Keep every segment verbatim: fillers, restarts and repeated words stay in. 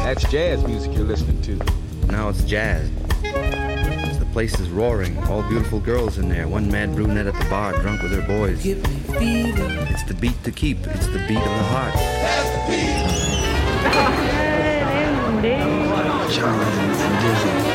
That's jazz music you're listening to. No, it's jazz. The place is roaring. All beautiful girls in there. One mad brunette at the bar, drunk with her boys. Give me fever. It's the beat to keep. It's the beat of the heart. That's the beat. Charlie and Dizzy.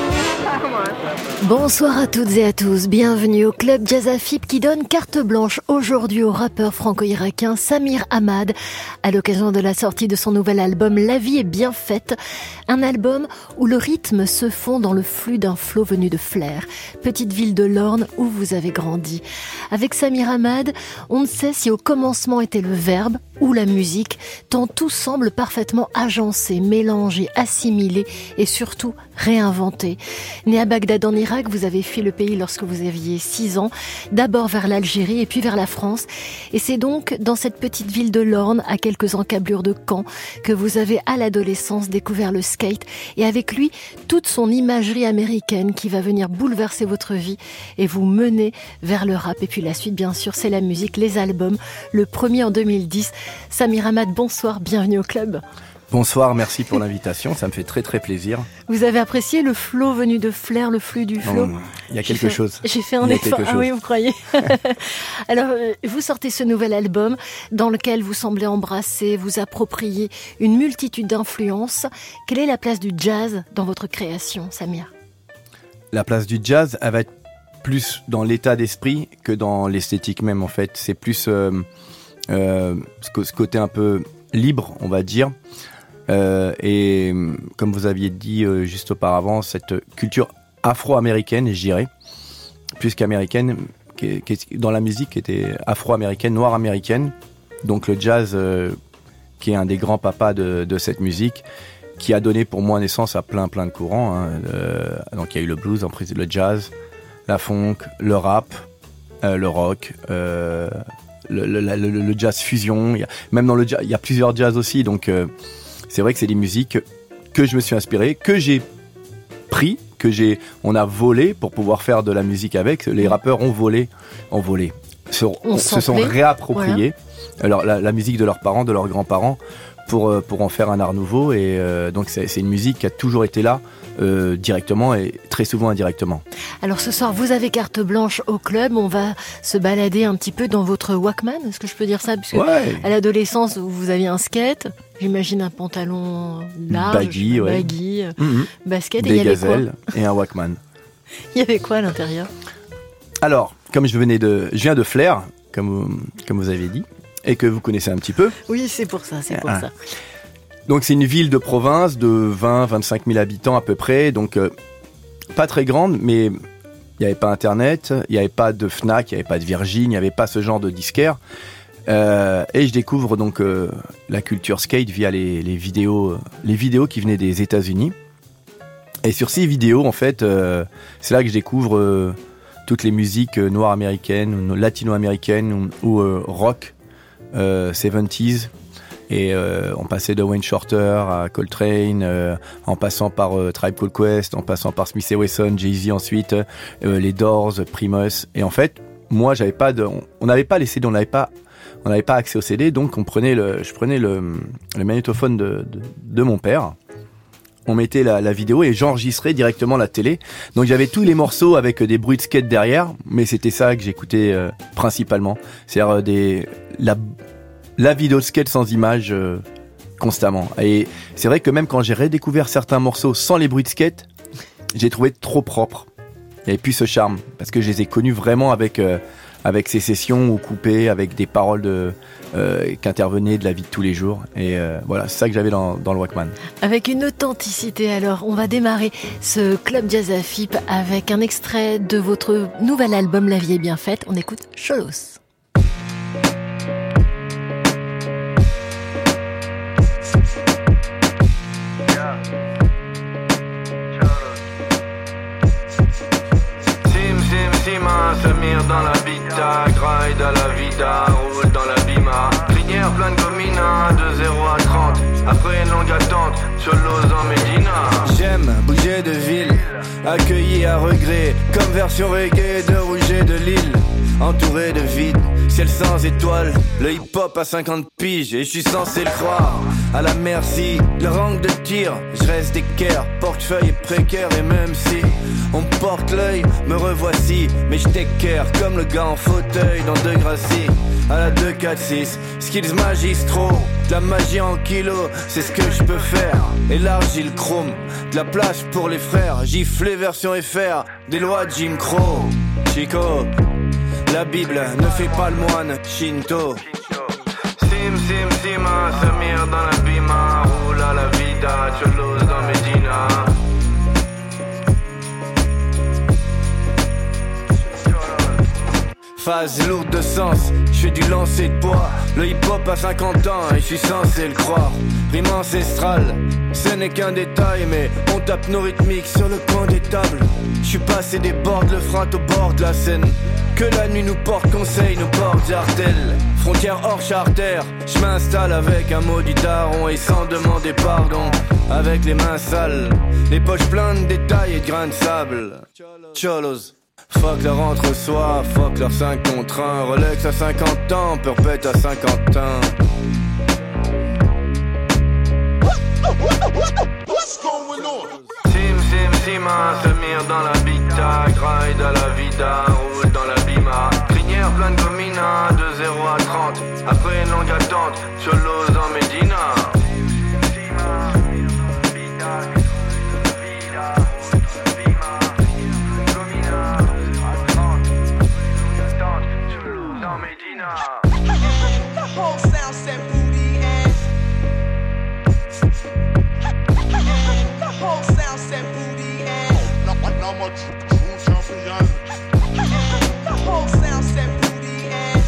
Bonsoir à toutes et à tous, bienvenue au Club Jazz Afib qui donne carte blanche aujourd'hui au rappeur franco-irakien Samir Hamad à l'occasion de la sortie de son nouvel album La vie est bien faite, un album où le rythme se fond dans le flux d'un flot venu de Flers, petite ville de l'Orne où vous avez grandi. Avec Samir Hamad, on ne sait si au commencement était le verbe ou la musique, tant tout semble parfaitement agencé, mélangé, assimilé et surtout réinventé. Né à Bagdad en Irak, vous avez fui le pays lorsque vous aviez six ans, d'abord vers l'Algérie et puis vers la France. Et c'est donc dans cette petite ville de l'Orne, à quelques encablures de Caen, que vous avez à l'adolescence découvert le skate et avec lui toute son imagerie américaine qui va venir bouleverser votre vie et vous mener vers le rap. Et puis la suite, bien sûr, c'est la musique, les albums, le premier en deux mille dix. Samir Hamad, bonsoir, bienvenue au club. Bonsoir, merci pour l'invitation, ça me fait très très plaisir. Vous avez apprécié le flow venu de Flers, le flux du flow? Non, il y a quelque j'ai fait, chose. J'ai fait un effort. Ah oui, vous croyez? Alors, vous sortez ce nouvel album dans lequel vous semblez embrasser, vous approprier une multitude d'influences. Quelle est la place du jazz dans votre création, Samir? La place du jazz, elle va être plus dans l'état d'esprit que dans l'esthétique même en fait. C'est plus euh, euh, ce côté un peu libre, on va dire. Euh, et comme vous aviez dit euh, juste auparavant, cette culture afro-américaine, je dirais, plus qu'américaine, qui, qui, dans la musique, qui était afro-américaine, noire-américaine. Donc le jazz, euh, qui est un des grands papas de, de cette musique, qui a donné pour moi naissance à plein plein de courants. Hein. Euh, donc il y a eu le blues, en prise, le jazz, la funk, le rap, euh, le rock. Euh, Le, le, le, le jazz fusion, il y a, même dans le jazz, il y a plusieurs jazz aussi, donc euh, c'est vrai que c'est des musiques que je me suis inspiré, que j'ai pris, que j'ai, on a volé pour pouvoir faire de la musique avec. Les rappeurs ont volé, ont volé, se, on se sont réappropriés voilà. Alors, la, la musique de leurs parents, de leurs grands-parents, pour pour en faire un art nouveau. Et euh, donc c'est, c'est une musique qui a toujours été là. Euh, directement et très souvent indirectement. Alors ce soir, vous avez carte blanche au club. On va se balader un petit peu dans votre Walkman. Est-ce que je peux dire ça? Parce que ouais. À l'adolescence, vous aviez un skate. J'imagine un pantalon large, baggy, ouais. baggy mm-hmm. basket. Des et il y avait gazelles quoi et un Walkman. Il y avait quoi à l'intérieur? Alors, comme je venais de, je viens de Flers, comme comme vous avez dit, et que vous connaissez un petit peu. Oui, c'est pour ça, c'est pour ah. ça. Donc c'est une ville de province de vingt à vingt-cinq mille habitants à peu près, donc euh, pas très grande, mais il n'y avait pas Internet, il n'y avait pas de Fnac, il n'y avait pas de Virgin, il n'y avait pas ce genre de disquaire. Euh, et je découvre donc euh, la culture skate via les, les vidéos, les vidéos qui venaient des États-Unis. Et sur ces vidéos, en fait, euh, c'est là que je découvre euh, toutes les musiques euh, noires américaines, ou latino-américaines ou, ou euh, rock euh, soixante-dix. Et euh, on passait de Wayne Shorter à Coltrane, euh, en passant par euh, Tribe Called Quest, en passant par Smith and Wesson, Jay-Z ensuite, euh, les Doors, Primus. Et en fait, moi, j'avais pas de, on n'avait pas les C D, on n'avait pas, on n'avait pas accès aux C D, donc on prenait le, je prenais le, le magnétophone de, de, de mon père. On mettait la, la vidéo et j'enregistrais directement la télé. Donc j'avais tous les morceaux avec des bruits de skate derrière, mais c'était ça que j'écoutais euh, principalement. C'est-à-dire euh, des, la La vidéo de skate sans images euh, constamment. Et c'est vrai que même quand j'ai redécouvert certains morceaux sans les bruits de skate, j'ai trouvé trop propre. Il n'y avait plus ce charme. Parce que je les ai connus vraiment avec, euh, avec ces sessions ou coupées, avec des paroles de, euh, qui intervenaient de la vie de tous les jours. Et euh, voilà, c'est ça que j'avais dans, dans le Walkman. Avec une authenticité, alors, on va démarrer ce Club Jazz Afib avec un extrait de votre nouvel album La vie est bien faite. On écoute Cholos. Samir dans la bita, grind à la vida, roule dans la bima. Crinière plein de gomina, de zéro à trente. Après une longue attente, Cholos en Médina. J'aime bouger de ville, accueilli à regret, comme version reggae de Rouget de Lille. entouré de vide, ciel sans étoiles, le hip-hop à cinquante piges, et je suis censé le croire. à la merci. Le rang de tir, je reste d'équerre, portefeuille est précaire et même si on me porte l'œil, me revoici. Mais je t'équerre comme le gars en fauteuil dans Degrassi. À la deux quatre six, skills magistraux, de la magie en kilo, c'est ce que je peux faire. Élargis le chrome, de la place pour les frères, gifler version F R, des lois de Jim Crow. Chico, la Bible ne fait pas le moine Shinto. Sim, sim, sima, Samir dans la bima, roule à la vida, cholos dans Medina. Phase lourde de sens, je fais du lancer de poids. Le hip-hop a cinquante ans et je suis censé le croire. Rime ancestrale, ce n'est qu'un détail, mais on tape nos rythmiques sur le coin des tables. Je suis passé des bords de le frein au bord de la Seine. Que la nuit nous porte conseil, nous porte jartel. Frontière hors charter, je m'installe avec un maudit daron et sans demander pardon. Avec les mains sales, les poches pleines de détails et de grains de sable. Cholos. Fuck leur entre-soi, fuck leur cinq contre un. Rolex à cinquante ans, perpète à Saint-Quentin. Sim, sim, sima, Samir dans la big tag, ride à la vida, roule dans la bima. Crinière pleine de gomina, de zéro à trente. Après une longue attente, cholos dans Medina. The whole sound set booty and the whole sound set booty and not much true champion. The whole sound set booty and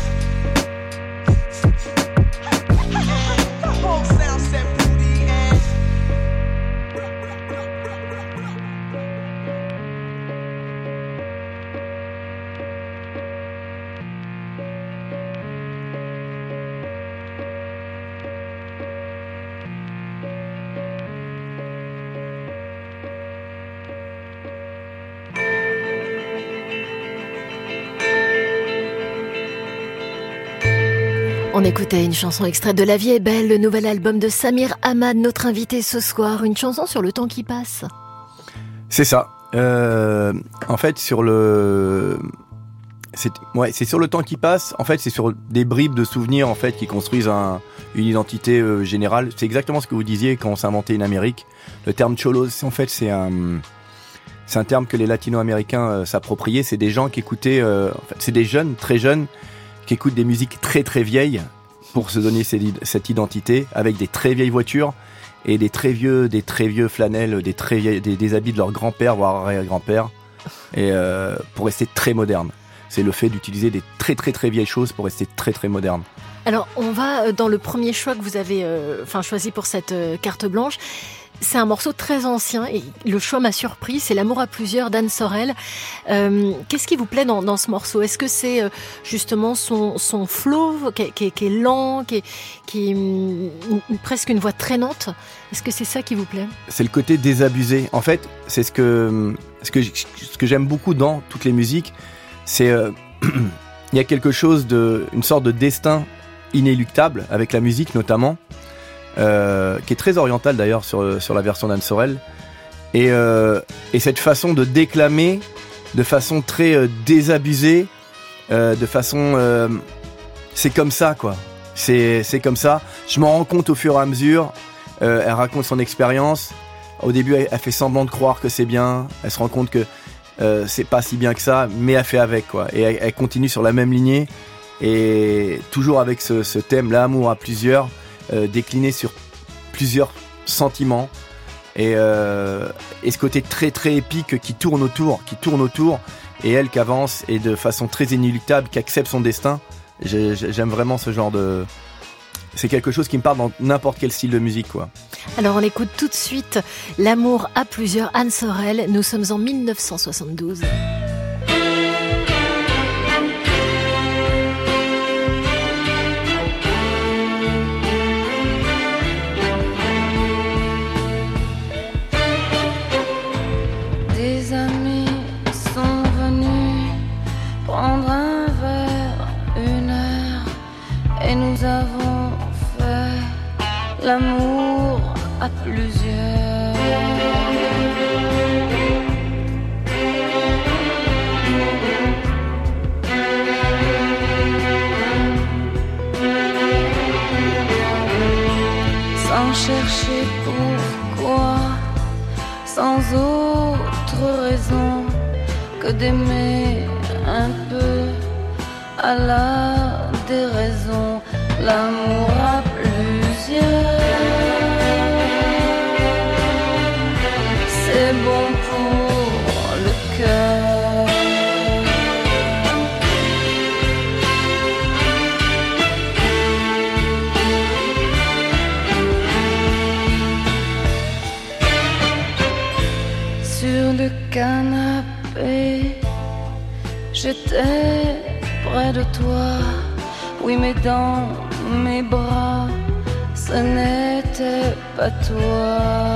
the whole sound set booty and On écoutait une chanson extraite de La Vie est belle, le nouvel album de Samir Hamad, notre invité ce soir. Une chanson sur le temps qui passe. C'est ça. Euh, en fait, sur le, c'est, ouais, c'est sur le temps qui passe. En fait, c'est sur des bribes de souvenirs en fait qui construisent un, une identité euh, générale. C'est exactement ce que vous disiez quand on s'est inventé une Amérique. Le terme cholos, en fait, c'est un, c'est un terme que les Latino-Américains euh, s'appropriaient. C'est des gens qui écoutaient, euh, en fait, c'est des jeunes, très jeunes, qui écoutent des musiques très très vieilles pour se donner cette identité, avec des très vieilles voitures et des très vieux, des très vieux flanelles, des très vieilles, des, des habits de leur grand-père voire arrière-grand-père, et euh, pour rester très moderne. C'est le fait d'utiliser des très très très vieilles choses pour rester très très moderne. Alors on va dans le premier choix que vous avez, euh, enfin choisi pour cette euh, carte blanche. C'est un morceau très ancien et le choix m'a surpris, c'est L'amour à plusieurs d'Anne Sorel. Euh, qu'est-ce qui vous plaît dans, dans ce morceau ? Est-ce que c'est euh, justement son, son flow qui est, qui, est, qui est lent, qui est, qui est hum, presque une voix traînante ? Est-ce que c'est ça qui vous plaît ? C'est le côté désabusé. En fait, c'est ce que, ce que, ce que j'aime beaucoup dans toutes les musiques, c'est euh, il y a quelque chose de, une sorte de destin inéluctable avec la musique notamment. Euh, qui est très oriental d'ailleurs sur, sur la version d'Anne Sorel et, euh, et cette façon de déclamer de façon très euh, désabusée euh, de façon euh, c'est comme ça quoi c'est, c'est comme ça, je m'en rends compte au fur et à mesure. Euh, elle raconte son expérience, au début elle, elle fait semblant de croire que c'est bien, elle se rend compte que euh, c'est pas si bien que ça, mais elle fait avec quoi, et elle, elle continue sur la même lignée et toujours avec ce, ce thème l'amour à plusieurs, Euh, décliné sur plusieurs sentiments et, euh, et ce côté très très épique qui tourne autour, qui tourne autour et elle qui avance et de façon très inéluctable, qui accepte son destin. J'ai, j'aime vraiment ce genre de... C'est quelque chose qui me parle dans n'importe quel style de musique quoi. Alors on écoute tout de suite L'amour à plusieurs, Anne Sorel. Nous sommes en dix-neuf cent soixante-douze. L'amour à plusieurs. Sans chercher pourquoi, sans autre raison que d'aimer un peu à la déraison, l'amour à plusieurs. C'est bon pour le cœur. Sur le canapé, j'étais près de toi, oui mais dans mes bras, ce n'était pas toi.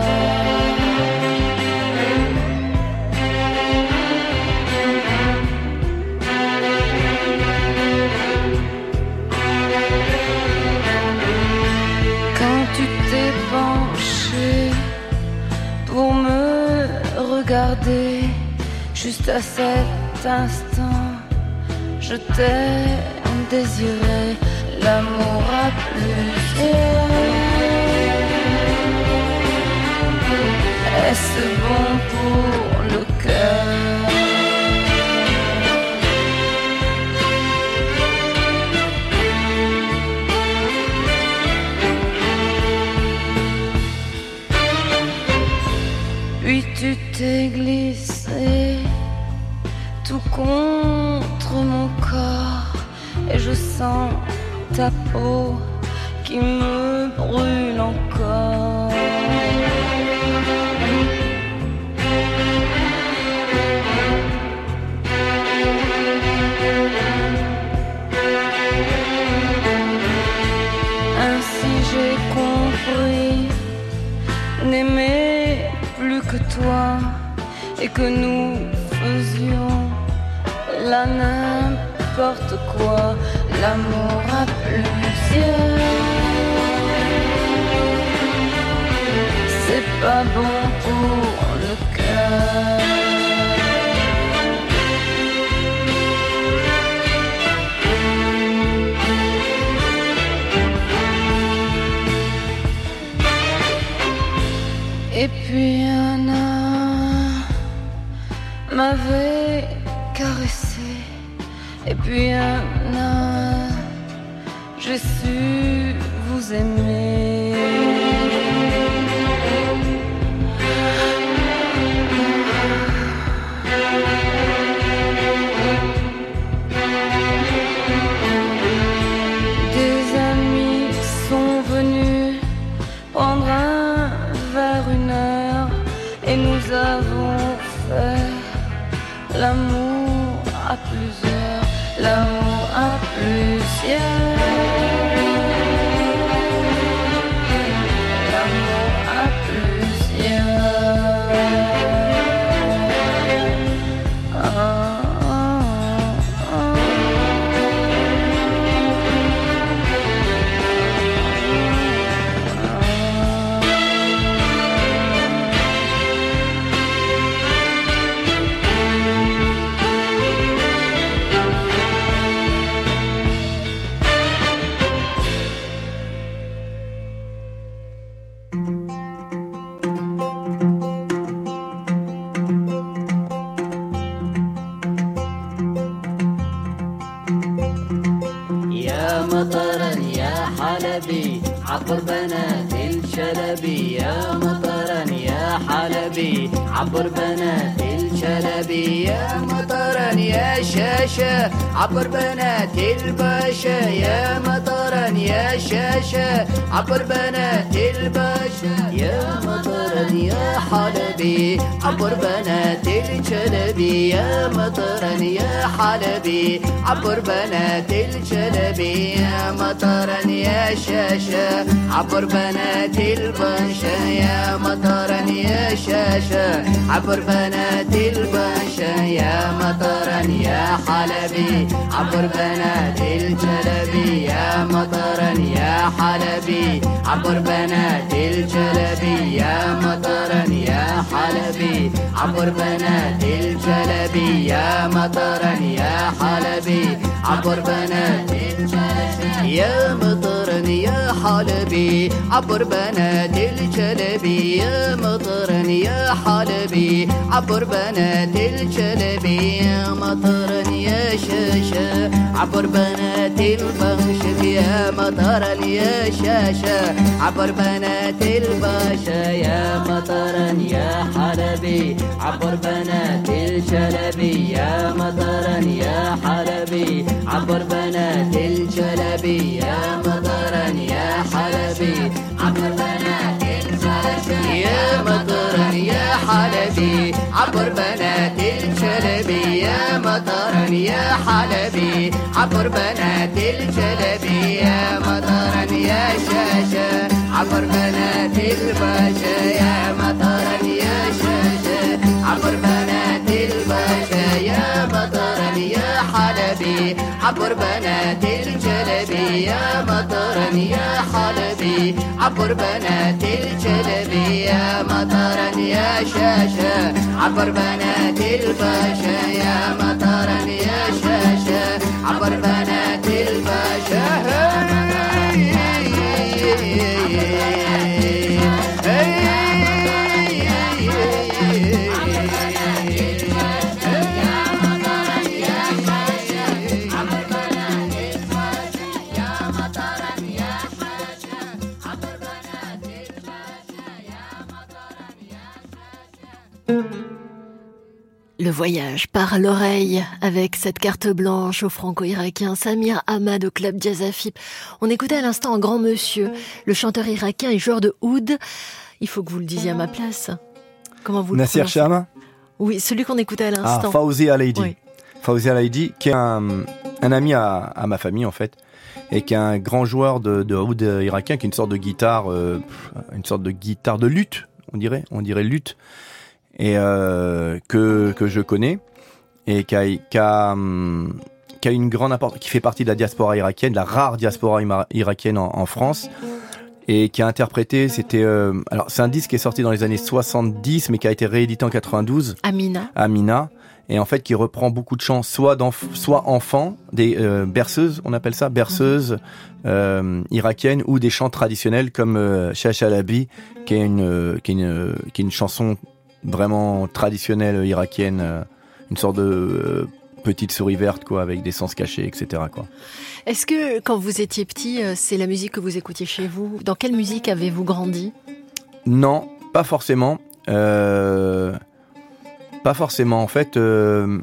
Quand tu t'es penché pour me regarder, juste à cet instant, je t'ai désiré, l'amour à plusieurs. Est-ce bon pour le cœur? Puis tu t'es glissé tout contre mon corps et je sens ta peau qui me brûle encore. Ainsi j'ai compris n'aimer plus que toi et que nous faisions là n'importe quoi, l'amour à plusieurs. C'est pas bon pour le cœur. Et puis un an m'avait caressé, et puis un an j'ai su vous aimer. Des amis sont venus prendre un verre une heure et nous avons fait l'amour à plusieurs, l'amour à plusieurs, l'amour à plusieurs. Ah, ah, ah. عبر بنات الشلبي يا مطرا يا حلبي عبر بنات الشلبي يا مطرا يا شاشة عبر بنات الباشا يا مطرا يا شاشة عبر بنات الباشا يا مطرا يا حلبي عبر بنات الشلبي يا مطرا يا حلبي عبر بنات الشلبي يا مطرا يا شاشة عبر بنات الباشا يا مطرا يا شاشة عبر بنات الباشا يا مطرا يا حلبي عبر بنات الجلبي يا مطرا يا حلبي عبر بنات الجلبي عبر بنات الجلبي يا مطرا يا حلبي عبر بنات الجلبي يا مطرا يا حلبي عبر بنات الجلبي يا مطرا يا حلبي عبر بنات الجلبي يا مطرا يا شاشة عبر بنات البشر يا مطرا يا شاشة عبر بنات الباشا يا مطرا يا حلبي عبر بنات الجلبي يا مطرا يا حلبي عبر بنات الجلبي يا مطرا يا حلبي عبر بنات الجلبي يا مطرا يا حلبي عبر بنات الجلبي يا مطرا يا حلبي عبر بنات الجلبي يا مطرا يا شاشة عبر بنات الباشا يا مطرا يا شاشة عبر بنات الباشا يا مطرا يا حلبي عبر بنات الجلبي يا مطرا يا حلبي عبر بنات الجلبي يا مطرا يا شاشة عبر بنات الباشا يا مطرا يا شاشة عبر بنات الباشا Le voyage par l'oreille avec cette carte blanche au franco-irakien Samir Ahmad au club Jazz Afip. On écoutait à l'instant un grand monsieur, le chanteur irakien et joueur de oud. Il faut que vous le disiez à ma place. Comment vous le Nasser prononcez? Chama? Oui, celui qu'on écoutait à l'instant. Ah, Fawzi Alaidi. Oui. Fawzi Alaidi, qui est un, un ami à, à ma famille en fait, et qui est un grand joueur de, de oud irakien, qui est une sorte de guitare, euh, une sorte de guitare de luth, on dirait, on dirait luth. Et euh, que que je connais et qui a qui a, hum, qui a une grande importance, qui fait partie de la diaspora irakienne, de la rare diaspora ima- irakienne en, en France, et qui a interprété, c'était euh, alors c'est un disque qui est sorti dans les années soixante-dix mais qui a été réédité en quatre-vingt-douze. Amina. Amina, et en fait qui reprend beaucoup de chants, soit d'enf- soit enfants, des euh, berceuses, on appelle ça berceuses euh, irakiennes, ou des chants traditionnels comme euh, Shashalabi, qui est une euh, qui est une qui est une chanson vraiment traditionnelle irakienne, euh, une sorte de euh, petite souris verte quoi, avec des sens cachés, et cetera quoi. Est-ce que quand vous étiez petit, euh, c'est la musique que vous écoutiez chez vous? Dans quelle musique avez-vous grandi? Non, pas forcément. Euh, pas forcément. En fait, euh,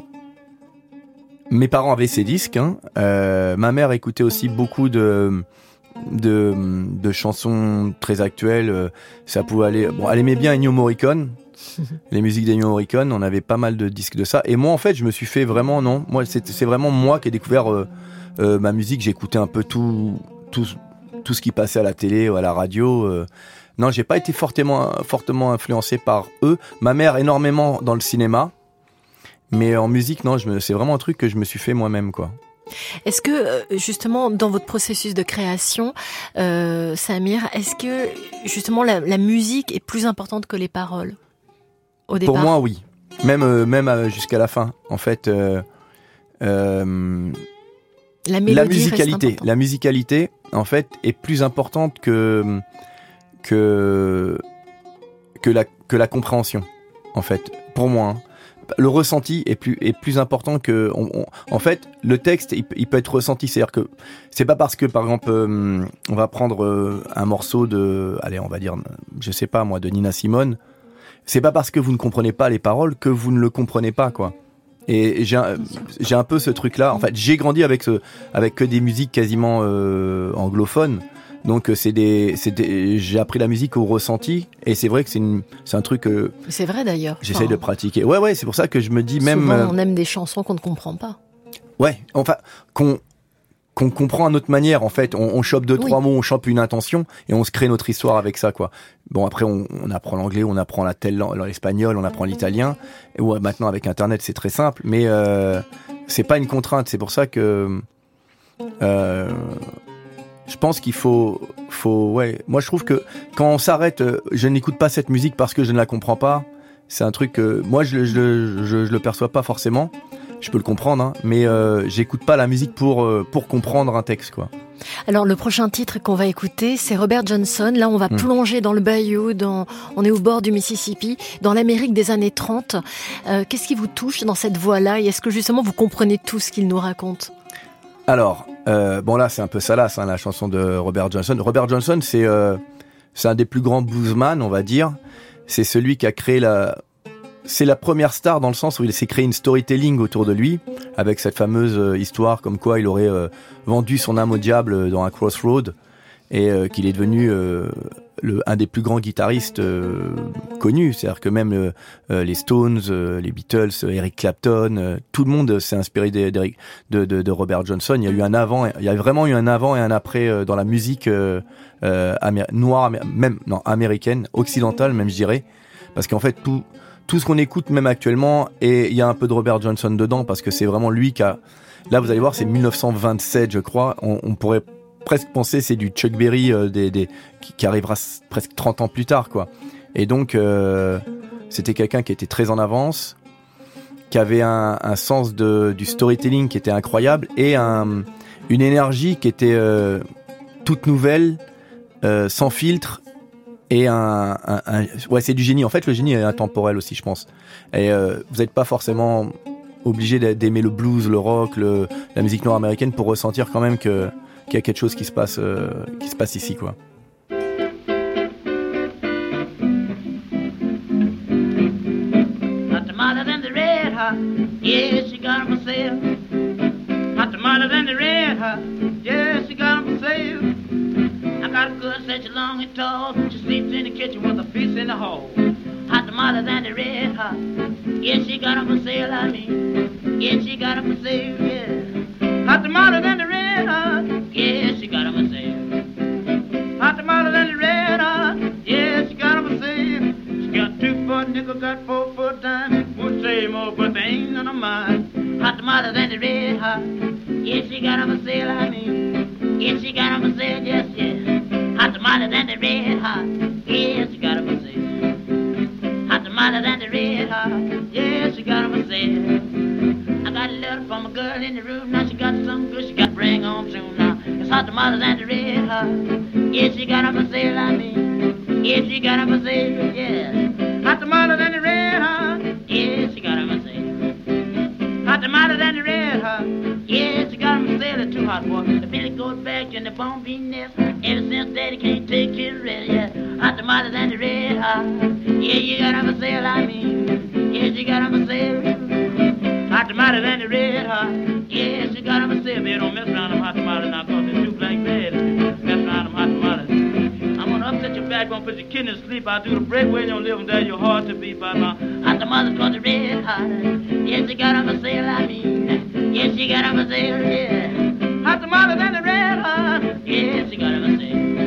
mes parents avaient ces disques. Hein. Euh, ma mère écoutait aussi beaucoup de de, de chansons très actuelles. Ça pouvait aller. Bon, elle aimait bien Ennio Morricone. Les musiques d'Ennio Morricone, on avait pas mal de disques de ça. Et moi, en fait, je me suis fait vraiment, non, moi, c'est, c'est vraiment moi qui ai découvert euh, euh, ma musique. J'écoutais un peu tout, tout, tout ce qui passait à la télé ou à la radio. Euh. Non, j'ai pas été fortement, fortement influencé par eux. Ma mère, énormément dans le cinéma. Mais en musique, non, je me, c'est vraiment un truc que je me suis fait moi-même, quoi. Est-ce que, justement, dans votre processus de création, euh, Samir, est-ce que, justement, la, la musique est plus importante que les paroles? Au départ. Pour moi, oui. Même, euh, même euh, jusqu'à la fin. En fait, euh, euh, la, mélodie la musicalité, reste la musicalité, en fait, est plus importante que que que la que la compréhension. En fait, pour moi, hein. Le ressenti est plus est plus important que. On, on, en fait, le texte, il, il peut être ressenti. C'est-à-dire que c'est pas parce que, par exemple, euh, on va prendre euh, un morceau de, allez, on va dire, je sais pas moi, de Nina Simone. C'est pas parce que vous ne comprenez pas les paroles que vous ne le comprenez pas, quoi. Et j'ai un, j'ai un peu ce truc-là. En fait, j'ai grandi avec ce, avec que des musiques quasiment euh, anglophones. Donc c'est des, c'est des, j'ai appris la musique au ressenti, et c'est vrai que c'est une, c'est un truc que c'est vrai d'ailleurs. J'essaie enfin, de pratiquer. Ouais, ouais, c'est pour ça que je me dis même. Souvent, on aime des chansons qu'on ne comprend pas. Ouais, enfin qu'on qu'on comprend à notre manière. En fait, on, on chope deux oui. trois mots, on chope une intention, et on se crée notre histoire avec ça, quoi. Bon, après, on, on apprend l'anglais, on apprend la telle, l'espagnol, on apprend l'italien. Et ouais, maintenant avec Internet, c'est très simple, mais euh, c'est pas une contrainte. C'est pour ça que. Euh, Je pense qu'il faut, faut, ouais. Moi, je trouve que quand on s'arrête, euh, je n'écoute pas cette musique parce que je ne la comprends pas. c'est un truc que moi je, je, je, je le perçois pas forcément. Je peux le comprendre, hein, mais euh, j'écoute pas la musique pour euh, pour comprendre un texte, quoi. Alors le prochain titre qu'on va écouter, c'est Robert Johnson. Là, on va mmh. plonger dans le bayou, dans, on est au bord du Mississippi, dans l'Amérique des années trente. Euh, qu'est-ce qui vous touche dans cette voix-là et est-ce que justement vous comprenez tout ce qu'il nous raconte ? Alors, euh, bon là, c'est un peu salace, hein, la chanson de Robert Johnson. Robert Johnson, c'est euh, c'est un des plus grands bluesman, on va dire. C'est celui qui a créé la... C'est la première star dans le sens où il s'est créé une storytelling autour de lui, avec cette fameuse euh, histoire comme quoi il aurait euh, vendu son âme au diable dans un crossroad et euh, qu'il est devenu euh, le, un des plus grands guitaristes euh, connus. C'est-à-dire que même euh, euh, les Stones, euh, les Beatles, euh, Eric Clapton, euh, tout le monde s'est inspiré de, de, de, de Robert Johnson. Il y a eu un avant, il y a vraiment eu un avant et un après euh, dans la musique euh, euh, amér- noire, amér- même non américaine, occidentale même je dirais, parce qu'en fait tout Tout ce qu'on écoute, même actuellement, et il y a un peu de Robert Johnson dedans, parce que c'est vraiment lui qui a... Là, vous allez voir, c'est dix-neuf cent vingt-sept, je crois. On, on pourrait presque penser c'est du Chuck Berry euh, des, des, qui, qui arrivera s- presque trente ans plus tard, quoi. Et donc, euh, c'était quelqu'un qui était très en avance, qui avait un, un sens de, du storytelling qui était incroyable, et un, une énergie qui était euh, toute nouvelle, euh, sans filtre, et un, un, un, ouais, c'est du génie. En fait, le génie est intemporel aussi, je pense. Et euh, vous n'êtes pas forcément obligé d'aimer le blues, le rock, le, la musique noire américaine pour ressentir quand même que qu'il y a quelque chose qui se passe, euh, qui se passe ici, quoi. I got a good such long and tall. She sleeps in the kitchen with a piece in the hall. Hot tamales and the red hot. Yeah, she got 'em for sale, I mean. Yeah, she got 'em for sale, yeah. Hot tamales and the red hot. Yeah, she got 'em for sale. Hot tamales and the red hot. Yeah, she got 'em for sale. She got two for a nickel, got four for a dime. Won't say more, but they ain't none of mine. Hot tamales and the red hot. Yeah, she got 'em for sale, I mean. Yeah, she got 'em for sale, yes, yes. Hot tamales and the red hot. Yeah, she got 'em for sale. Hot tamales and the red hot. Yeah, she got 'em for sale. I got a letter from a girl in the room. Now she got something good she got to bring home soon now. It's hot tamales and the red hot. Yeah, she got 'em for sale, I mean. Yeah, she got 'em for sale, yeah. Hot tamales and the red hot. Yeah, she got 'em for sale. Hot tamales and the red hot. Yeah, she got 'em for sale. It's too hot for the belly goes back in the bone bean nest. Ever since daddy can't take his rest, yeah. Hot tamales and the red hot. Yeah, you got 'em for sale, I mean. Yeah, she got 'em for sale. Hot tamales and the red hot. Yeah, she got 'em for sale. Baby, don't mess around them hot tamales now, cause they're too black bad. Mess around them hot tamales. I'm gonna upset your back, gonna put your kidneys to sleep. I'll do the breakaway, don't live them there, you're hard to beat by now. Hot tamales cause the red hot. Yeah, she got 'em for sale, I mean. Yeah, she got 'em for sale, yeah. Hot tamales and the red hot. Yeah, she got 'em for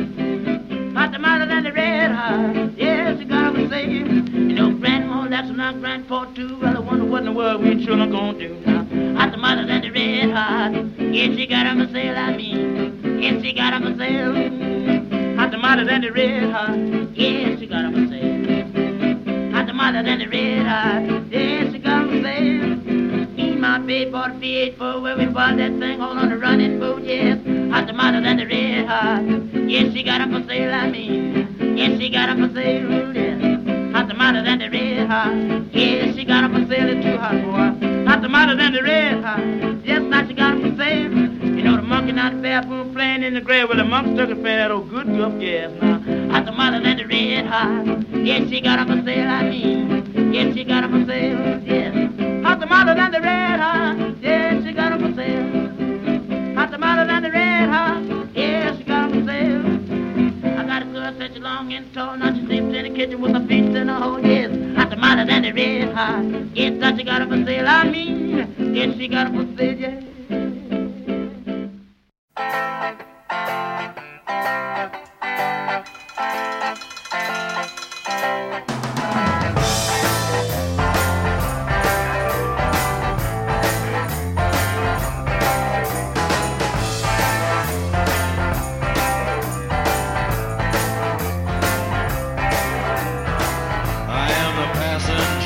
sale. Hot tamales and the red hot. Yeah, she got 'em for sale. You know, grandma, that's not grandpa too. Well, I wonder what in the world we children gonna do now. Hot tamales and the red hot. Yeah, she got 'em for sale, I mean. Yeah, she got 'em for sale. Hot tamales and the red hot. Yeah, she got 'em for sale. Hot tamales and the red hot. Yeah, she got 'em for sale. Me and my babe bought a V eight four where we bought that thing all on the running boat, yes. Hot tamales and the red hot. Yes, she got 'em for sale, I mean. Yes, she got 'em for sale, yes. Hot tamales and the red hot. Yes, she got 'em for sale, it's too hot, boy. Hot tamales and the red hot. Yes, now she got 'em for sale. You know the monkey not the bathroom playing in the grave. Well, the monkey stuck and playing that old good guff gas now. Hot tamales and the red hot. Yes, she got 'em for sale, I mean. Yes, she got 'em for sale, yes. Hot tamales and the red hot. Yes, she got 'em for sale. Hot tamales and the red hot. Yes, she got 'em for sale. I got a girl such long and tall. Now she sleeps in the kitchen with her feet in the hole, yes. Hot tamales and the red hot. Yes, now she got 'em for sale, I mean. Yes, she got 'em for sale, yes. I am the passenger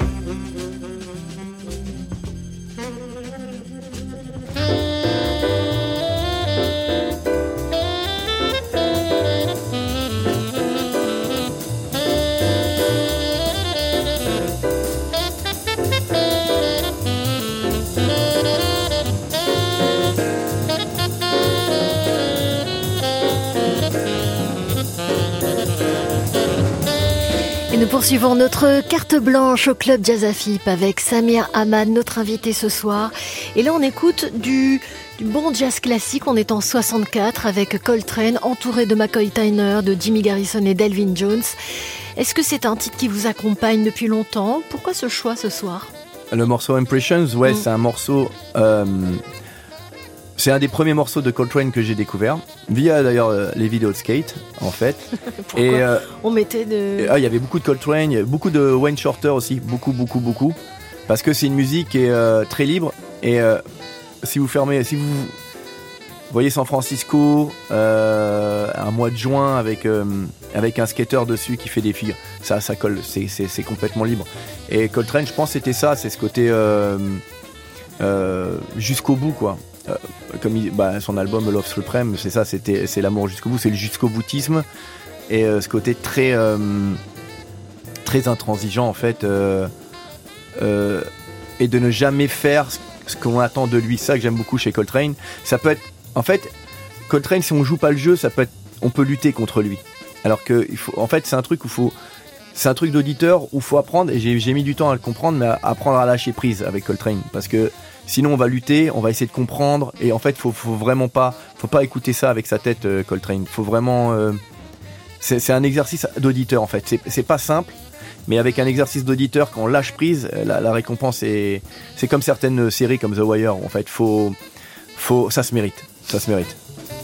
Nous poursuivons notre carte blanche au Club Jazz Afip avec Samir Ahmad, notre invité ce soir. Et là, on écoute du, du bon jazz classique. On est en soixante-quatre avec Coltrane, entouré de McCoy Tyner, de Jimmy Garrison et d'Elvin Jones. Est-ce que c'est un titre qui vous accompagne depuis longtemps ? Pourquoi ce choix ce soir ? Le morceau Impressions, ouais, Mm. c'est un morceau... Euh, c'est un des premiers morceaux de Coltrane que j'ai découvert, via d'ailleurs euh, les vidéos de skate, en fait. Pourquoi et euh, on mettait de... et, ah, il y avait beaucoup de Coltrane, il y avait beaucoup de Wayne Shorter aussi, beaucoup, beaucoup, beaucoup. Parce que c'est une musique qui est euh, très libre. Et euh, si vous fermez... Si vous voyez San Francisco, euh, un mois de juin avec, euh, avec un skater dessus qui fait des filles, ça, ça colle, c'est, c'est, c'est complètement libre. Et Coltrane, je pense, c'était ça, c'est ce côté euh, euh, jusqu'au bout, quoi. Euh, comme il, bah, son album Love Supreme, c'est ça, c'était, c'est l'amour jusqu'au bout, c'est le jusqu'au boutisme. Et euh, ce côté très, euh, très intransigeant, en fait, euh, euh, et de ne jamais faire ce, ce qu'on attend de lui. C'est ça que j'aime beaucoup chez Coltrane. Ça peut être, en fait, Coltrane, si on joue pas le jeu, ça peut être, on peut lutter contre lui. Alors que, il faut, en fait, c'est un truc où faut, c'est un truc d'auditeur où faut apprendre, et j'ai, j'ai mis du temps à le comprendre, mais à, apprendre à lâcher prise avec Coltrane, parce que sinon on va lutter, on va essayer de comprendre, et en fait, faut, faut vraiment pas, faut pas écouter ça avec sa tête, euh, Coltrane. Faut vraiment, euh, c'est, c'est un exercice d'auditeur en fait. C'est, c'est pas simple, mais avec un exercice d'auditeur, quand on lâche prise, la, la récompense est, c'est comme certaines séries comme The Wire. En fait, faut, faut, ça se mérite, ça se mérite.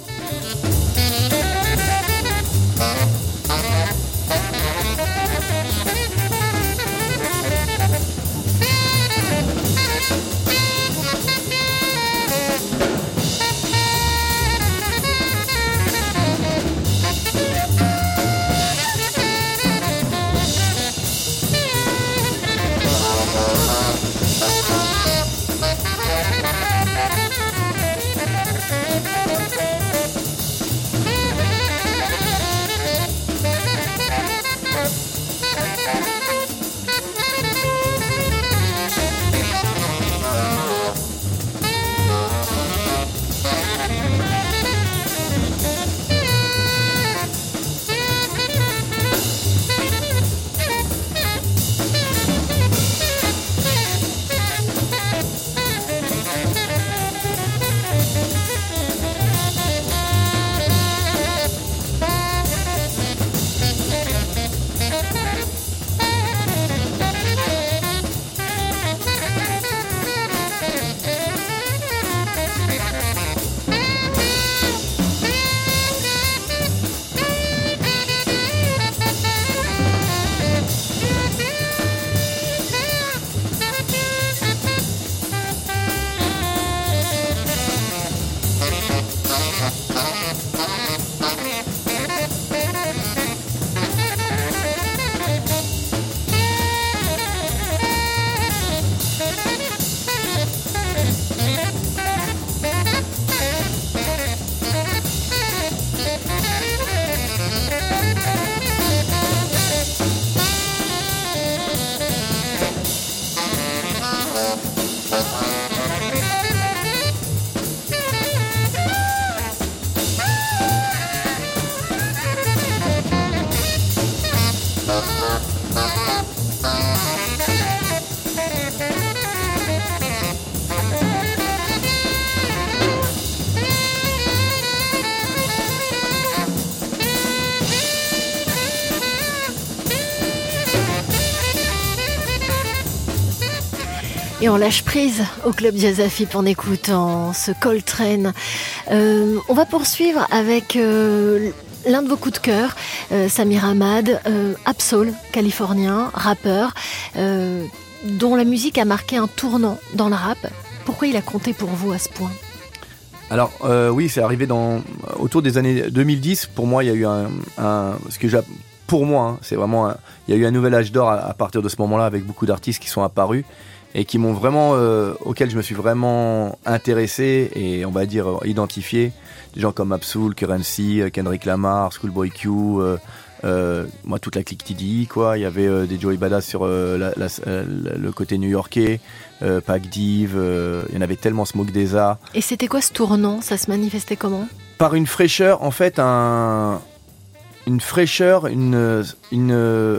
Et on lâche prise au Club Jazz Afip en écoutant ce Coltrane. Euh, on va poursuivre avec euh, l'un de vos coups de cœur, euh, Samir Ahmad, euh, Ab-Soul, californien, rappeur, euh, dont la musique a marqué un tournant dans le rap. Pourquoi il a compté pour vous à ce point ? Alors euh, oui, c'est arrivé dans autour des années deux mille dix. Pour moi, il y a eu un, un ce que j'ai, pour moi, hein, c'est vraiment, un, il y a eu un nouvel âge d'or à, à partir de ce moment-là, avec beaucoup d'artistes qui sont apparus et qui m'ont vraiment, euh, auxquels je me suis vraiment intéressé et on va dire identifié. Des gens comme Ab-Soul, Currency, Kendrick Lamar, Schoolboy Q, euh, euh, moi toute la clique T D I, quoi. Il y avait euh, des Joey Badass sur euh, la, la, euh, le côté new-yorkais, euh, Pac Div, euh, il y en avait tellement, Smoke D Z A. Et c'était quoi ce tournant ? Ça se manifestait comment ? Par une fraîcheur, en fait, un, une fraîcheur, une, une,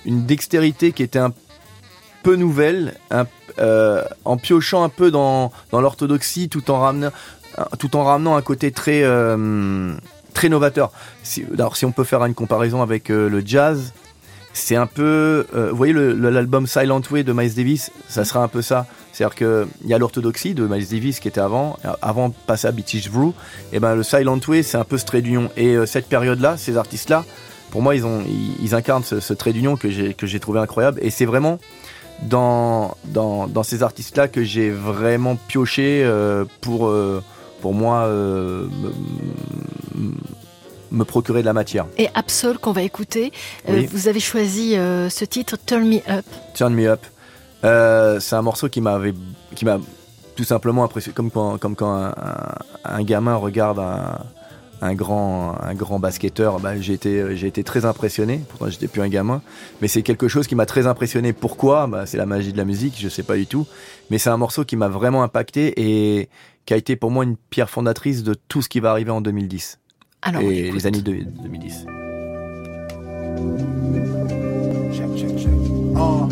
une dextérité qui était un peu nouvelle, un, euh, en piochant un peu dans, dans l'orthodoxie, tout en ramenant, tout en ramenant un côté très, euh, très novateur. Si, alors, si on peut faire une comparaison avec euh, le jazz, c'est un peu, euh, vous voyez le, le, l'album Silent Way de Miles Davis, ça sera un peu ça. C'est-à-dire que il y a l'orthodoxie de Miles Davis qui était avant, avant de passer à Beaches Brew. Et ben le Silent Way, c'est un peu ce trait d'union. Et euh, cette période-là, ces artistes-là, pour moi, ils ont, ils, ils incarnent ce, ce trait d'union que j'ai, que j'ai trouvé incroyable. Et c'est vraiment dans, dans, dans ces artistes-là que j'ai vraiment pioché euh, pour, euh, pour moi euh, me, me procurer de la matière. Et Absol qu'on va écouter, euh, oui. Vous avez choisi euh, ce titre Turn Me Up. Turn Me Up. Euh, c'est un morceau qui m'avait, qui m'a tout simplement impressionné, comme quand, comme quand un, un, un gamin regarde un, un grand, un grand basketteur. Bah, j'ai été, j'ai été très impressionné. Pourtant, j'étais plus un gamin, mais c'est quelque chose qui m'a très impressionné. Pourquoi ? Bah, c'est la magie de la musique, je sais pas du tout. Mais c'est un morceau qui m'a vraiment impacté et qui a été pour moi une pierre fondatrice de tout ce qui va arriver en deux mille dix. Alors, et les années de deux mille dix. Check, check, check. Oh.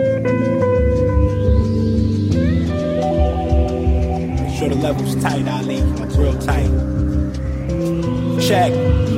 Sure the level's tight, Ali. Real tight. Check.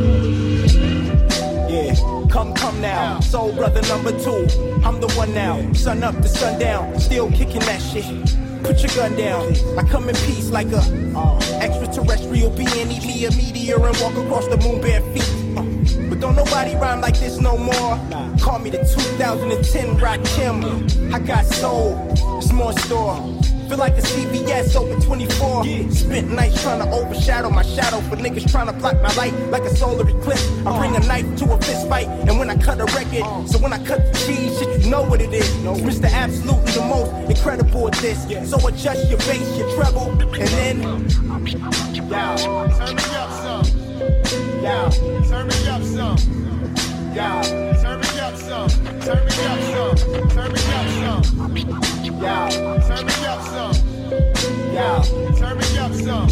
Yeah. Come, come now. Soul brother number two. I'm the one now. Sun up to sundown. Still kicking that shit. Put your gun down. I come in peace like a uh, extraterrestrial being. Eat me a meteor and walk across the moon bare feet. Uh, but don't nobody rhyme like this no more. Call me the two thousand ten Rakim. I got soul. It's more store. Feel like the C V S open twenty-four. Spent nights trying to overshadow my shadow for niggas trying to block my light like a solar eclipse. I bring a knife to a fist fight, and when I cut a record, so when I cut the cheese, shit, you know what it is. Mister Absolutely the most incredible at this. So adjust your bass, your treble, and then yeah, turn me up some. Yeah, turn me up some. Yeah, turn me up some. Turn me up some. Turn me up some. Yeah, turn me up some. Yeah, turn me up some.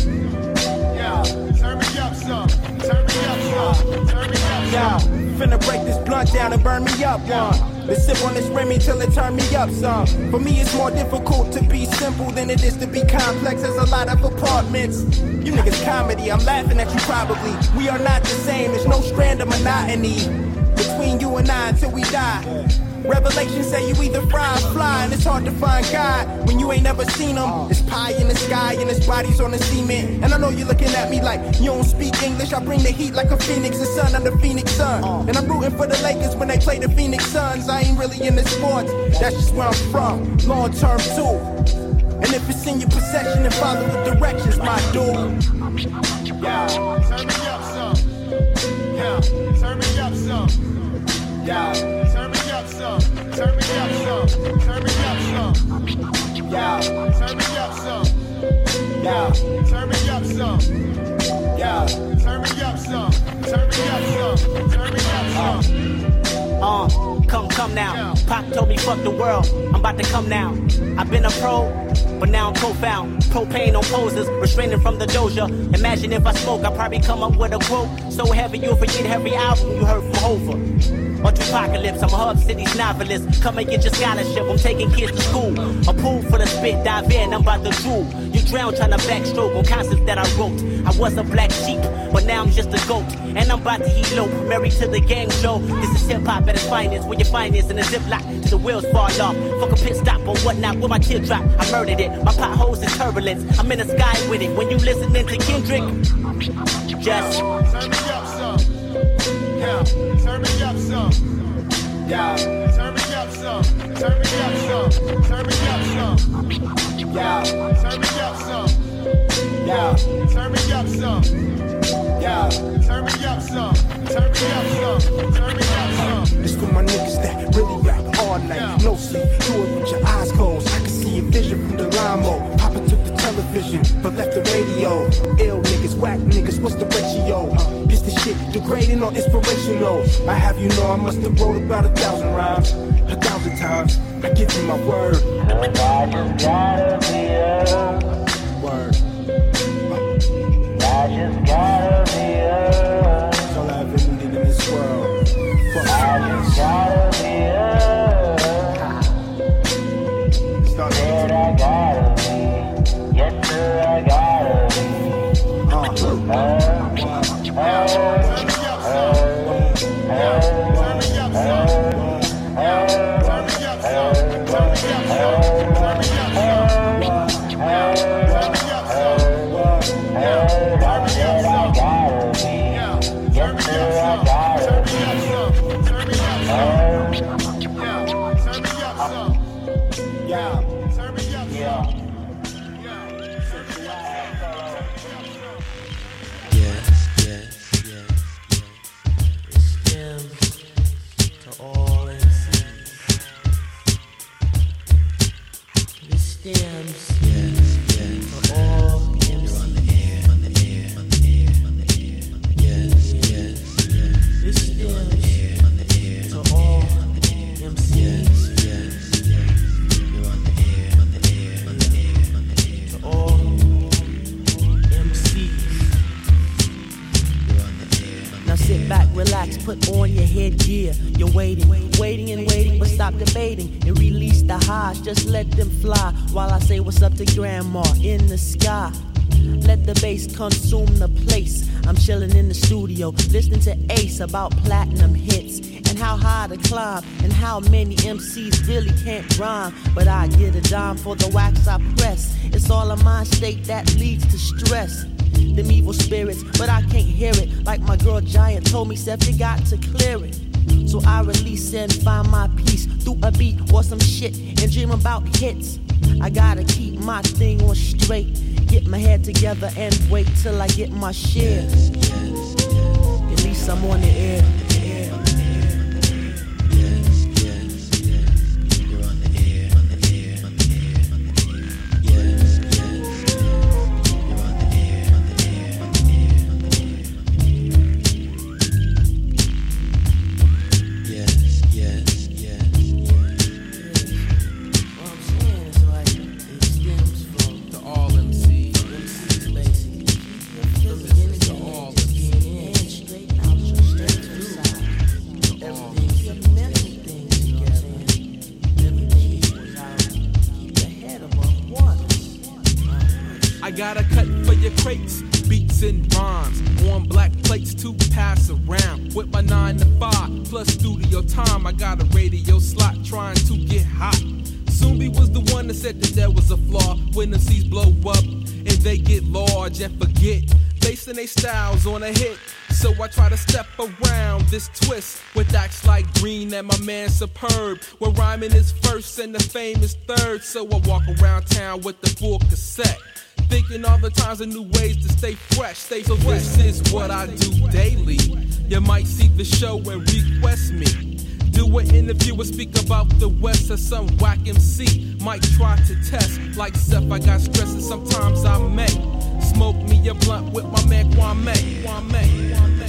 Yeah, turn me up some. Turn me up some. Turn me up some. Yeah, finna break this blunt down and burn me up, one. Let's sip on this Remy till it turn me up some. For me it's more difficult to be simple than it is to be complex. There's a lot of apartments. You niggas comedy, I'm laughing at you probably. We are not the same, there's no strand of monotony between you and I until we die. Revelations say you either fry or fly, and it's hard to find God when you ain't never seen him. It's pie in the sky and his body's on the cement. And I know you're looking at me like you don't speak English. I bring the heat like a phoenix, the sun under Phoenix sun. And I'm rooting for the Lakers when they play the Phoenix Suns. I ain't really into sports, that's just where I'm from. Long term too. And if it's in your possession, then follow the directions, my dude. Yeah, turn me up some. Yeah, turn me up some. Yeah, turn me up some. Turn me up some. Turn me up some. Yeah, turn me up some. Yeah, turn me up some. Yeah, turn me up some. Turn me up some. Turn me up some. Uh, come, come now. Pop told me fuck the world. I'm about to come now. I've been a pro, but now I'm profound. Propane on poses, restraining from the doja. Imagine if I spoke, I'd probably come up with a quote so heavy you'll forget every album you heard from Hova. Or Tupacalypse, I'm a Hub City's novelist. Come and get your scholarship, I'm taking kids to school. A pool full of spit, dive in, I'm about to drool. You drown trying to backstroke on concepts that I wrote. I was a black sheep, but now I'm just a goat. And I'm about to elope, married to the gang show. This is hip-hop at its finest, where your finest in a ziplock till the wheels fall off. Fuck a pit stop or whatnot, with my teardrop, I murdered it. My potholes is turbulence, I'm in the sky with it. When you listening to Kendrick, just turn me up some. Yeah, turn me up some. Yeah, turn me up some. Turn me up some. Turn me up some. Yeah, turn me up some. Yeah, turn me up some. Yeah, turn me up some. Turn me up some. Turn me up some. It's for my niggas that really rap hard night, no sleep. Do it with your eyes closed. I can see a vision from the limo. Papa took the television, but left the radio. Ill niggas, whack niggas, what's the ratio? Is the shit degrading or inspirational? I have you know I must have wrote about a thousand rhymes, a thousand times. I give you my word. I just gotta be a word. I just gotta be a. That's all I ever needed in this world. Fuck I just gotta be a. Yeah. Yeah. Put on your headgear. You're waiting, waiting and waiting, but stop debating and release the highs. Just let them fly while I say what's up to grandma in the sky. Let the bass consume the place. I'm chilling in the studio, listening to Ace about platinum hits and how high to climb and how many M Cs really can't rhyme. But I get a dime for the wax I press. It's all a mind state that leads to stress. Them evil spirits, but I can't hear it. Like my girl Giant told me, Seth, you got to clear it. So I release and find my peace through a beat or some shit and dream about hits. I gotta keep my thing on straight, get my head together and wait till I get my share. At least I'm on the air. Got a cut for your crates, beats and rhymes on black plates to pass around. With my nine to five plus studio time, I got a radio slot trying to get hot. Soombi was the one that said that there was a flaw when the seas blow up and they get large and forget basing their styles on a hit. So I try to step around this twist with acts like Green and my man Superb, where rhyming is first and the fame is third. So I walk around town with the full cassette, thinking all the times and new ways to stay fresh, stay so fresh. This is what I do daily. You might see the show and request me. Do an interview and speak about the West, or some whack M C might try to test. Like Seth, I got stress and sometimes I may smoke me a blunt with my man Kwame. Kwame. Kwame.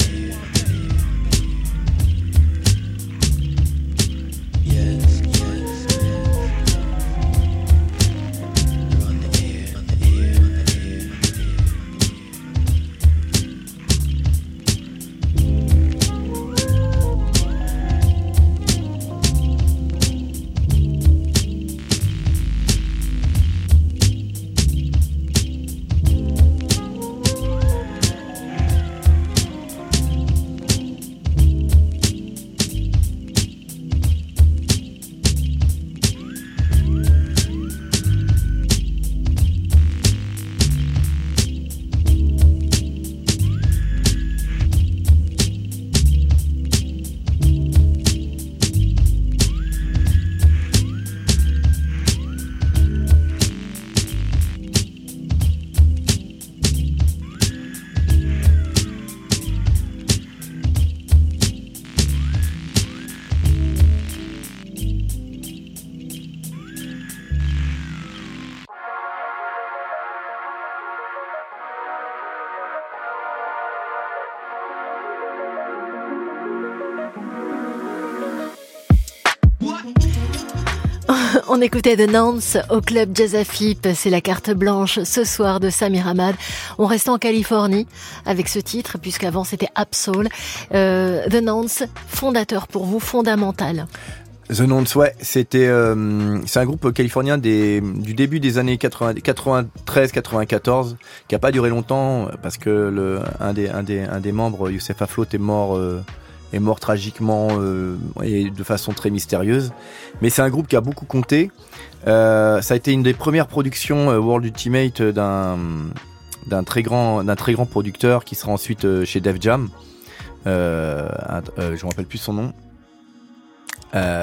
On écoutait The Nance au club Jazz à Flip. C'est la carte blanche ce soir de Samir Ahmad. On reste en Californie avec ce titre, puisqu'avant c'était Absol. Euh, The Nance, fondateur pour vous, fondamental. The Nance, ouais, c'était euh, c'est un groupe californien des du début des années quatre-vingts, quatre-vingt-treize quatre-vingt-quatorze, qui a pas duré longtemps parce que le un des un des un des membres, Youssef Aflot, est mort euh, est mort tragiquement euh, et de façon très mystérieuse. Mais c'est un groupe qui a beaucoup compté. Euh, ça a été une des premières productions euh, World Ultimate d'un d'un très grand d'un très grand producteur qui sera ensuite euh, chez Def Jam. Euh, un, euh, je me rappelle plus son nom. Euh,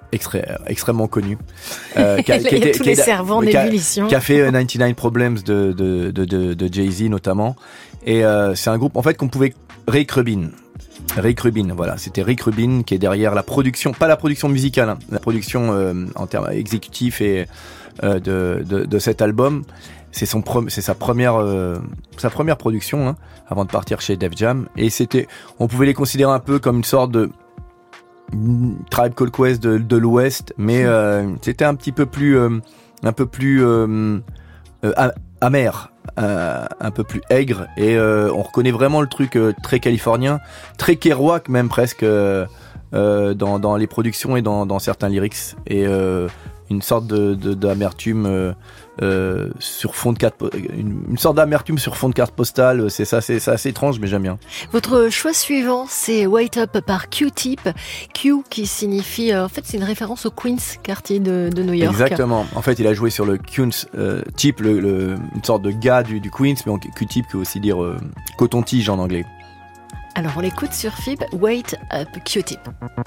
extré- extrêmement connu. Euh, qui a, qui était, tous qui les cerveaux en ébullition. Qui a fait quatre-vingt-dix-neuf Problems de, de, de, de, de Jay-Z notamment. Et euh, c'est un groupe en fait qu'on pouvait... Rick Rubin. Rick Rubin, voilà, c'était Rick Rubin qui est derrière la production, pas la production musicale, hein, la production euh, en termes exécutifs et euh, de, de, de cet album. C'est son pre- c'est sa première euh, sa première production hein, avant de partir chez Def Jam. Et c'était, on pouvait les considérer un peu comme une sorte de Tribe Called Quest de, de l'Ouest, mais euh, c'était un petit peu plus euh, un peu plus euh, euh, amer. Euh, un peu plus aigre et euh, on reconnaît vraiment le truc euh, très californien, très Kerouac même presque euh, euh, dans, dans les productions et dans, dans certains lyrics et euh, une sorte de, de, d'amertume euh, euh, sur fond de carte, une, une sorte d'amertume sur fond de carte postale. C'est ça, c'est, c'est assez étrange, mais j'aime bien. Votre choix suivant, c'est Wait Up par Q-Tip. Q qui signifie, euh, en fait, c'est une référence au Queens, quartier de, de New York. Exactement. En fait, il a joué sur le Queens euh, Tip, le, le, une sorte de gars du, du Queens, mais Q-Tip qui veut aussi dire euh, coton-tige en anglais. Alors, on l'écoute sur F I B, Wait Up Q-Tip.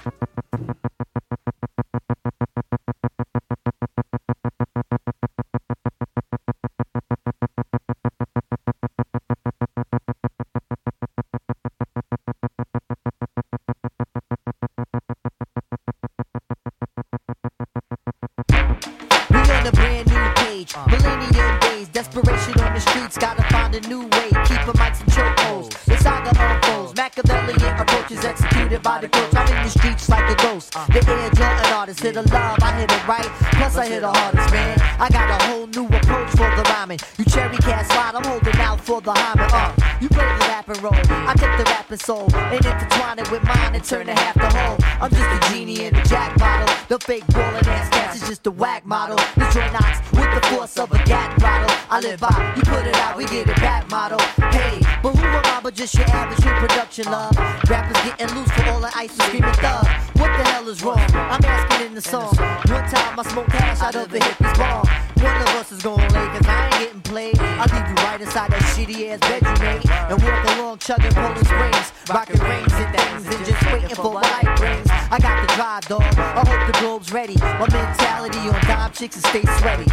Millennium days, desperation on the streets, gotta find a new way. Keep a mics and chokeholds. The saga unfolds. Machiavellian approaches executed by the coach. I'm in the streets like a ghost. The air Jordan artist hit a love, I hit it right. Plus I hit the hardest, man. I got a whole new approach for the rhyming. You cherry cat slide, I'm holding out for the hymen. Uh, you play the rapping role, I take the rapping soul and intertwine it with mine and turn it half the whole. I'm just a genie in the jack bottle. The fake ballin' ass cats is just a whack model. The joy knocks with the force of a gat bottle. I live by, you put it out, we get it back model. Hey, but who am I but just your average new production love? Rappers getting loose for all the ice and screaming thug. What the hell is wrong? I'm asking in the song. One time I smoked hash out of the hippies bomb. One of us is gon' lay, cause I ain't getting played. I'll leave you right inside that shitty ass bed you made. And walk along chugging Poland Springs. Rockin' rings and things and just waiting for what life brings. I got the drive, dog. I hope the globe's ready. My mentality on dime chicks and stay sweaty.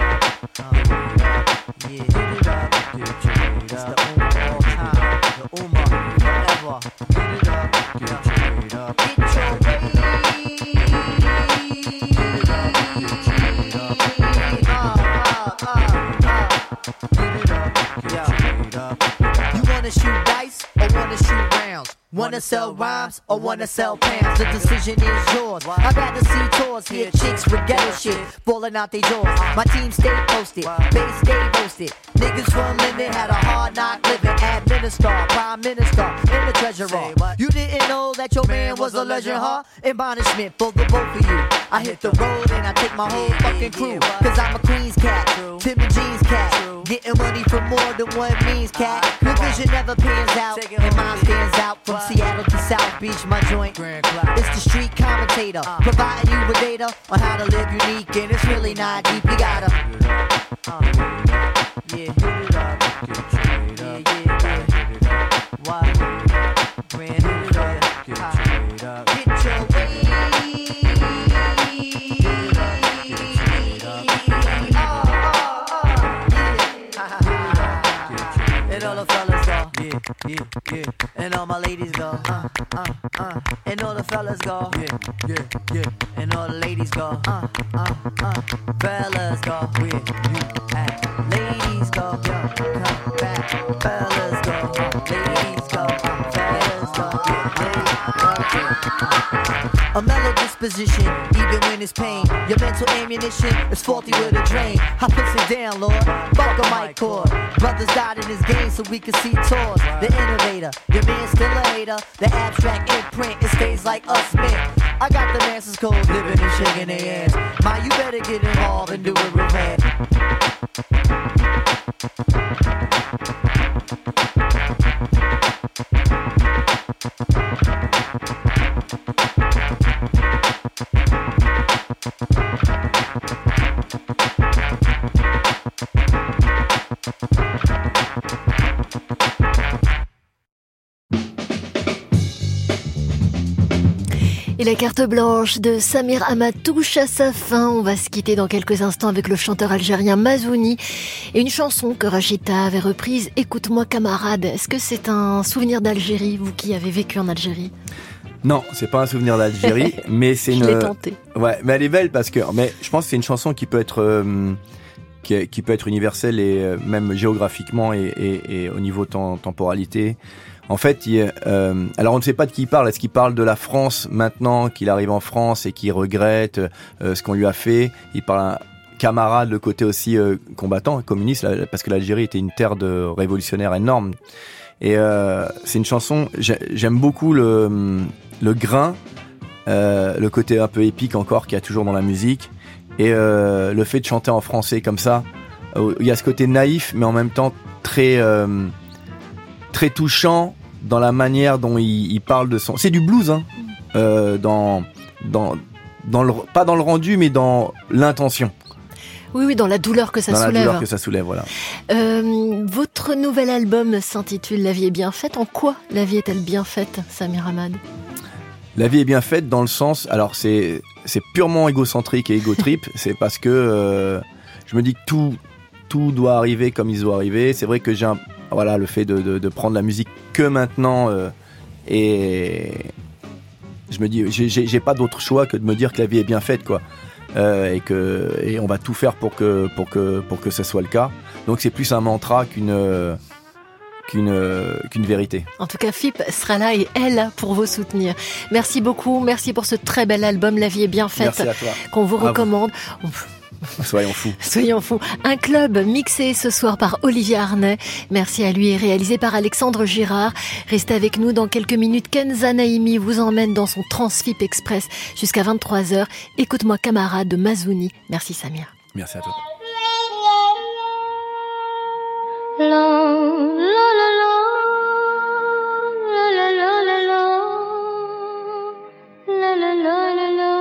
Yeah, get it up, get it up. It's the Uma all time, the Uma forever. Get it up, get it up. Get your way. Get it up, get it up. Uh, uh, uh, uh. Get it up, get it up. You wanna shoot dice or wanna shoot rounds? Wanna sell rhymes or wanna sell pounds? The decision is yours. I'd rather see tours, hear chicks with ghetto shit falling out their doors. My team stay posted, base stay roasted. Niggas from Linden had a hard knock living. Administrator, prime minister, and the treasurer. You didn't know that your man was a legend, huh? Admonishment for the both of you. I hit the road and I take my whole fucking crew. Cause I'm a Queens cat, Tim and Jeans cat. Getting money for more than one means, cat. Your vision never pans out, and mine stands out. From Seattle to South Beach, my joint. It's the street commentator, providing you with data on how to live unique, and it's really not deep. You gotta, uh, yeah, get it up, get it up, yeah, yeah. Why? Brand new, get it up, get your way. And all the fellas go, yeah, yeah, yeah. And all my ladies go, uh, uh, uh. And all the fellas go, yeah, yeah, yeah. And all the ladies go, uh, uh, uh. Fellas go, where you at? Ladies go, yeah, come back. Fellas go, ladies go, fellas go, yeah, yeah. A mellow disposition, even when it's pain. Your mental ammunition is faulty with a drain. I puts it down, Lord. Fuck a mic cord. Brothers died in this game so we can see tours. The innovator, your man still a hater. The abstract imprint, it stays like us men. I got the masses cold, living and shaking their ass. Ma, you better get involved and do it real bad. Et la carte blanche de Samir Hamad touche à sa fin. On va se quitter dans quelques instants avec le chanteur algérien Mazouni et une chanson que Rachita avait reprise, Écoute-moi camarade. Est-ce que c'est un souvenir d'Algérie, vous qui avez vécu en Algérie? Non, c'est pas un souvenir d'Algérie, mais c'est une. Je l'ai tenté. Ouais, mais elle est belle parce que, mais je pense que c'est une chanson qui peut être, euh, qui, qui peut être universelle et euh, même géographiquement et, et, et au niveau tem- temporalité. En fait, il, euh, alors on ne sait pas de qui il parle. Est-ce qu'il parle de la France maintenant, qu'il arrive en France et qu'il regrette euh, ce qu'on lui a fait? Il parle à un camarade, le côté aussi euh, combattant, communiste, là, parce que l'Algérie était une terre de révolutionnaires énorme. Et euh, c'est une chanson, j'aime beaucoup le, le grain, euh, le côté un peu épique encore qu'il y a toujours dans la musique. Et euh, le fait de chanter en français comme ça, euh, il y a ce côté naïf, mais en même temps très... Euh, très touchant dans la manière dont il, il parle de son... C'est du blues, hein, euh, dans, dans, dans le, pas dans le rendu, mais dans l'intention. Oui, oui, dans la douleur que ça dans soulève. Dans la douleur que ça soulève, voilà. Euh, votre nouvel album s'intitule La vie est bien faite. En quoi la vie est-elle bien faite, Samir Hamad? La vie est bien faite dans le sens... Alors, c'est, c'est purement égocentrique et égotrip. C'est parce que euh, je me dis que tout, tout doit arriver comme il doit arriver. C'est vrai que j'ai un... Voilà, le fait de, de, de prendre la musique que maintenant euh, et je me dis j'ai, j'ai, j'ai pas d'autre choix que de me dire que la vie est bien faite, quoi, euh, et que et on va tout faire pour que pour que pour que ce soit le cas. Donc c'est plus un mantra qu'une qu'une qu'une vérité. En tout cas, F I P sera là et elle pour vous soutenir. Merci beaucoup, merci pour ce très bel album La vie est bien faite. Merci à toi. Qu'on vous recommande. Vous. Soyons fous. Soyons fous. Un club mixé ce soir par Olivier Arnay. Merci à lui et réalisé par Alexandre Girard. Restez avec nous dans quelques minutes. Kenza Naimi vous emmène dans son Transfip Express jusqu'à vingt-trois heures. Écoute-moi camarade de Mazouni. Merci Samir. Merci à toi. La, la, la, la. La, la, la, la, la. La, la, la, la, la.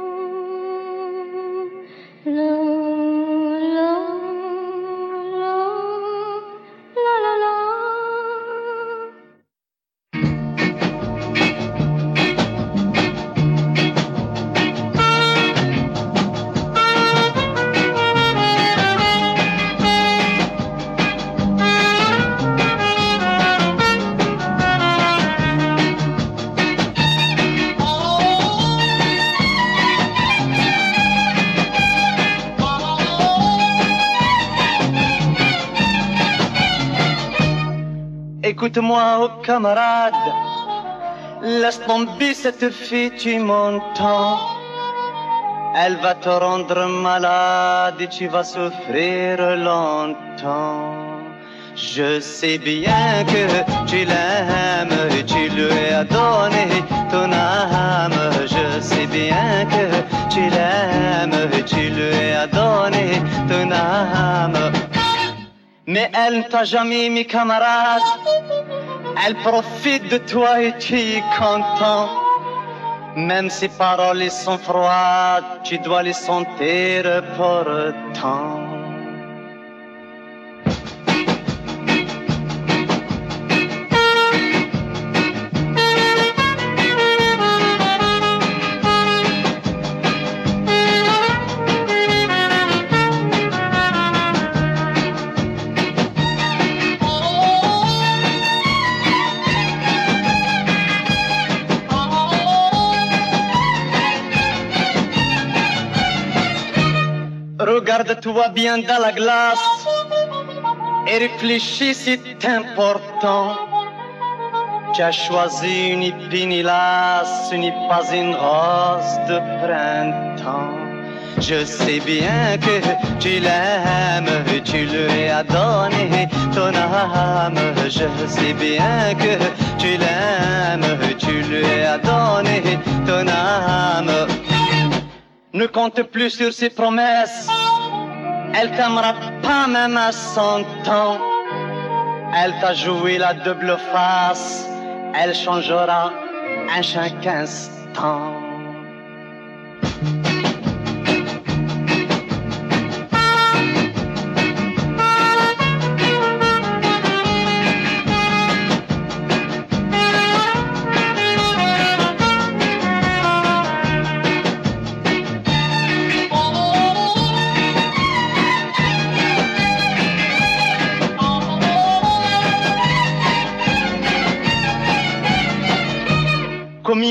La, la, la, la, la, la. Écoute-moi, oh camarade, laisse tomber cette fille, tu m'entends. Elle va te rendre malade et tu vas souffrir longtemps. Je sais bien que tu l'aimes et tu lui as donné ton âme. Je sais bien que tu l'aimes et tu lui as donné ton âme. Mais elle ne t'a jamais mis camarade. Elle profite de toi et tu es content. Même ses paroles sont froides, tu dois les sentir pourtant. Regarde-toi bien dans la glace et réfléchis, c'est important. Tu as choisi une épine, hélas, ce n'est pas une rose de printemps. Je sais bien que tu l'aimes et tu lui as donné ton âme. Je sais bien que tu l'aimes et tu lui as donné ton âme. Ne compte plus sur ses promesses. Elle t'aimera pas même à cent ans. Elle t'a joué la double face. Elle changera à chaque instant.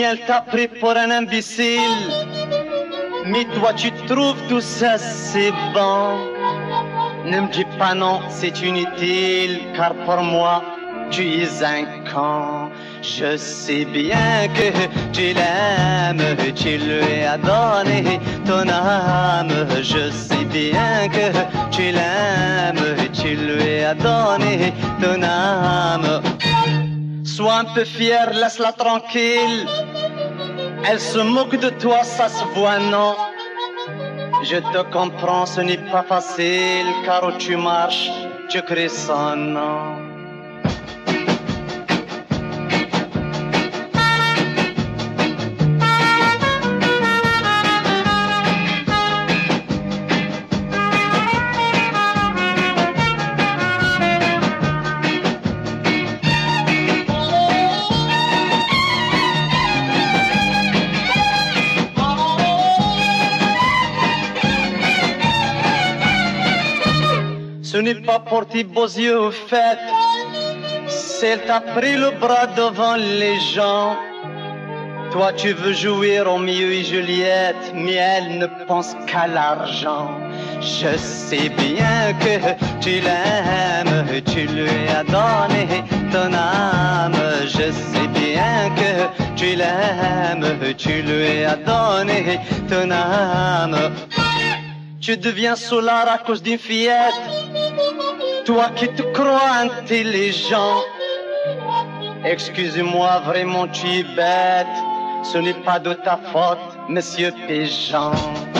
elle t'a pris pour un imbécile. Mais toi tu trouves tout ça c'est bon. Ne me dis pas non, c'est inutile, car pour moi tu es un con. Je sais bien que tu l'aimes, tu lui as donné ton âme. Je sais bien que tu l'aimes, tu lui as donné ton âme. Sois un peu fier, laisse-la tranquille. Elle se moque de toi, ça se voit, non. Je te comprends, ce n'est pas facile, car où tu marches, tu crées son nom. Ce n'est pas pour tes beaux yeux au fait, c'est elle t'a pris le bras devant les gens. Toi tu veux jouer Roméo et Juliette, mais elle ne pense qu'à l'argent. Je sais bien que tu l'aimes, tu lui as donné ton âme. Je sais bien que tu l'aimes, tu lui as donné ton âme. Tu deviens soulard à cause d'une fillette, toi qui te crois intelligent. Excuse-moi, vraiment tu es bête, ce n'est pas de ta faute, monsieur Péjean.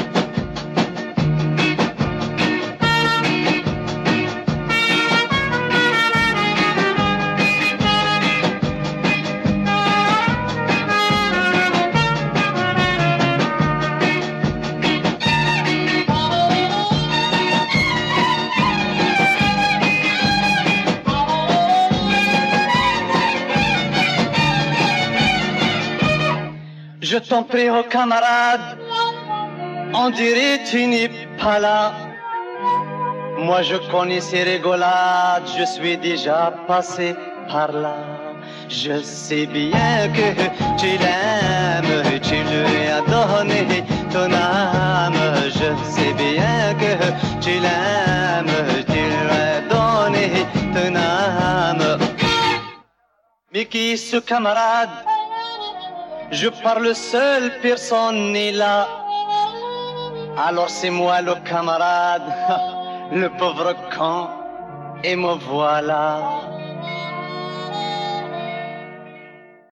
Je t'en prie, oh camarade, on dirait tu n'es pas là. Moi je connais ces rigolades, je suis déjà passé par là. Je sais bien que tu l'aimes, tu lui as donné ton âme. Je sais bien que tu l'aimes, tu lui as donné ton âme. Mais qui est ce camarade? Je parle seul, personne n'est là. Alors c'est moi le camarade, le pauvre con, et me voilà.